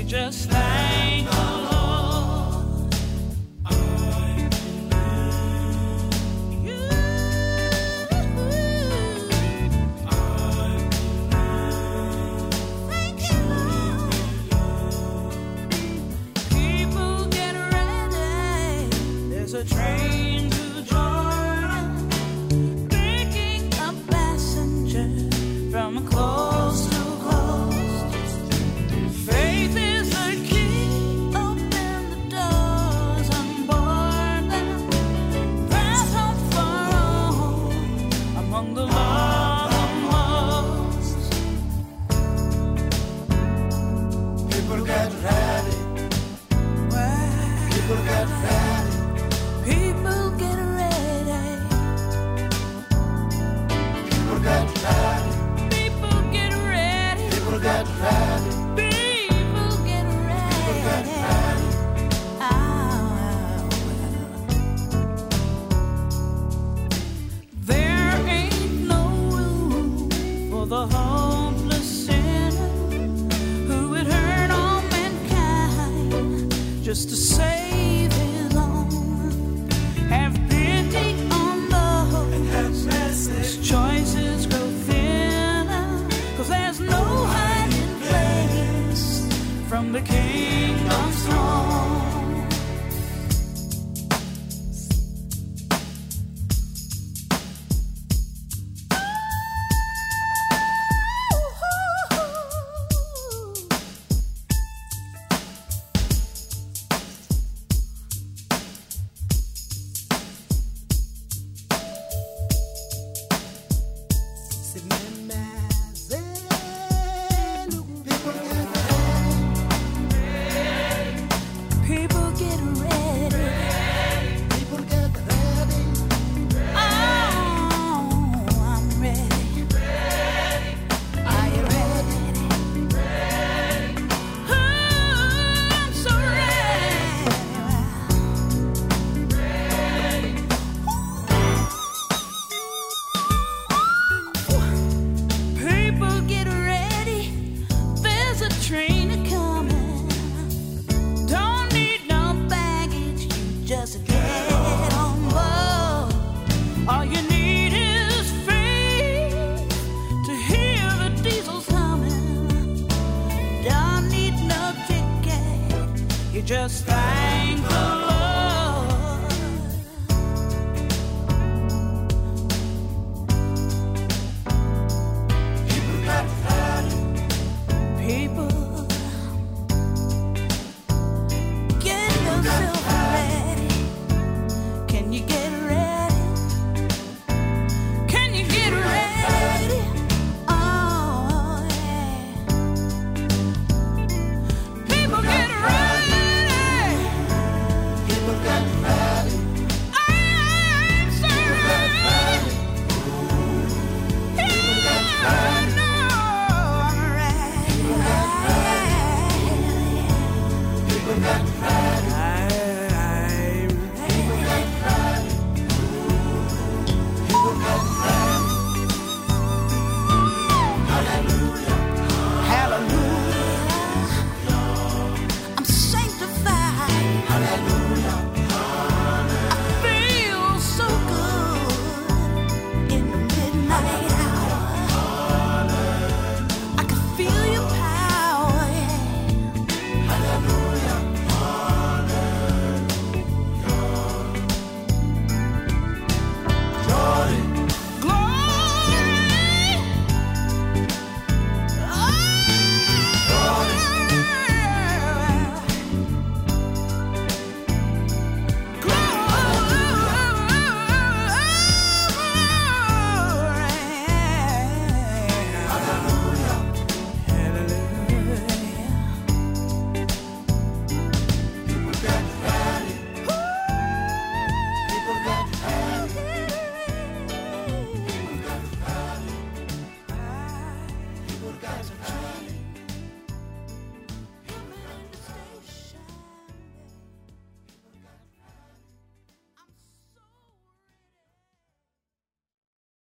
just thank the Lord. People get ready. There's a train to Jordan, picking up passengers from coast to coast. Faith is the key, open the doors on board them. Pass home for home among the lost. People get ready. People get ready. People get ready. People get ready. People get ready. People get ready. People get People get ready. ready. There ain't no room for the hopeless sinner who would hurt all mankind just to save his own. Have pity on those whose choices grow thinner, 'cause there's no hiding place from the kingdom's throne. People get ready. People get ready. Oh, I'm ready. Are you ready? Oh, I'm so ready. People get ready. There's a train a-coming. Don't need no baggage, you just get on board. All you need is faith to hear the diesels humming. Don't need no ticket, you just thank the Lord.